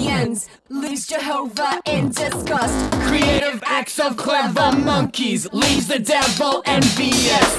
aliens. Leaves Jehovah in disgust. Creative acts of clever monkeys leaves the devil envious.